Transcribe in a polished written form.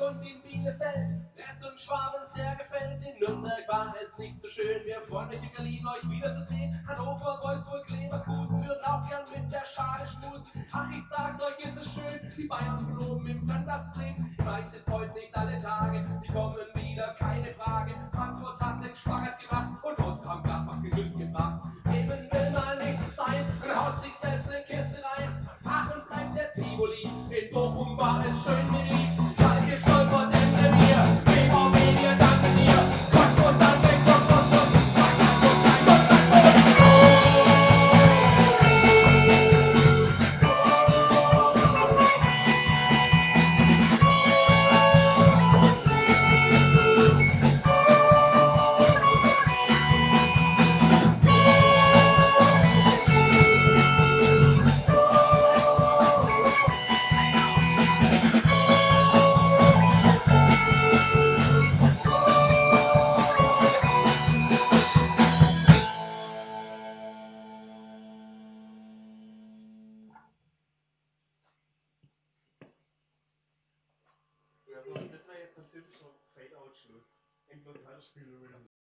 und in Bielefeld, der ist uns Schwaben sehr gefällt. In Nürnberg war es nicht so schön, wir freuen euch in Berlin, euch wiederzusehen. Hannover, Wolfsburg, Leverkusen würden auch gern mit der Schale schmusen. Ach, ich sag's euch, ist es schön, die Bayern von oben im Fender zu sehen. Mainz ist heute nicht alle Tage, die kommen wieder, keine Frage. Frankfurt hat den Spagat gemacht und uns haben Gladbach Glück gebracht. Bremen will mal nichts sein und haut sich selbst eine Kiste rein. Aachen bleibt der Tivoli, in Bochum war es schön beliebt. Schalke stolpert im Revier, BVB, wir danken dir. Cottbus an den Cottbus, Also, das wäre jetzt ein typischer Fade-Out-Schluss. Endlos weiterspielen.